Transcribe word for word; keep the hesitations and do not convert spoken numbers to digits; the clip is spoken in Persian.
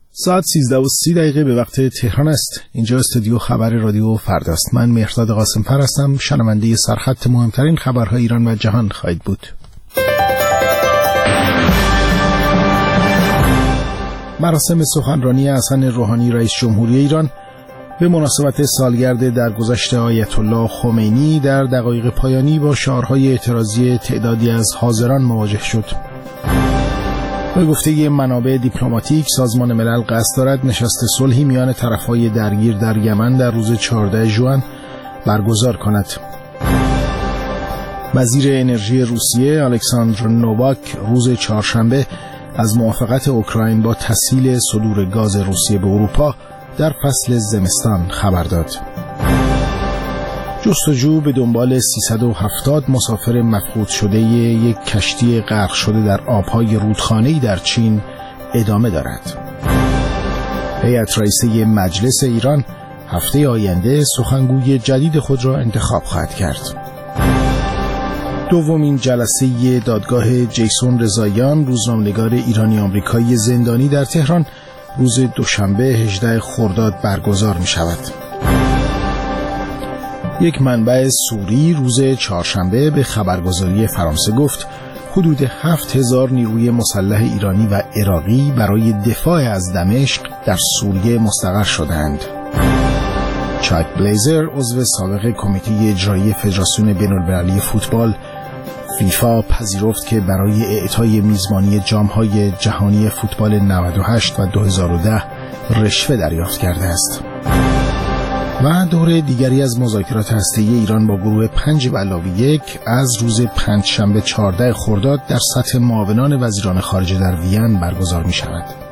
ساعت سیزده و سی دقیقه به وقت تهران است. اینجا استودیو خبر رادیو فردا است. من مهرداد قاسم‌فر هستم. شنونده سرخط مهمترین خبرهای ایران و جهان خواهید بود. مراسم سخنرانی حسن روحانی رئیس جمهوری ایران به مناسبت سالگرد درگذشت آیت الله خمینی در دقایق پایانی با شعارهای اعتراضی تعدادی از حاضران مواجه شد. به گفته منابع دیپلماتیک، سازمان ملل قصد دارد نشست صلحی میان طرفهای درگیر در یمن در روز چهاردهم ژوئن برگزار کند. وزیر انرژی روسیه الکساندر نوواک روز چهارشنبه از موافقت اوکراین با تسهیل صدور گاز روسیه به اروپا در فصل زمستان خبر داد. جستجو به دنبال سیصد و هفتاد مسافر مفقود شده یک کشتی غرق شده در آبهای رودخانه‌ای در چین ادامه دارد. هیئت رئیسه مجلس ایران هفته آینده سخنگوی جدید خود را انتخاب خواهد کرد. دومین جلسه دادگاه جیسون رضاییان، روزنامه‌نگار ایرانی آمریکایی زندانی در تهران، روز دوشنبه هجدهم خرداد برگزار می شود. یک منبع سوری روز چهارشنبه به خبرگزاری فرانسه گفت حدود هفت هزار نیروی مسلح ایرانی و عراقی برای دفاع از دمشق در سوریه مستقر شدند. چاک بلیزر، عضو سابق کمیته اجرایی فدراسیون بین‌المللی فوتبال فیفا، پذیرفت که برای اعطای میزبانی جام‌های جهانی فوتبال نود و هشت و دو هزار و ده رشوه دریافت کرده است. و دور دیگری از مذاکرات هسته‌ای ایران با گروه پنج به علاوه یک از روز پنجشنبه چهاردهم خرداد در سطح معاونان وزیران خارجه در وین برگزار می شود.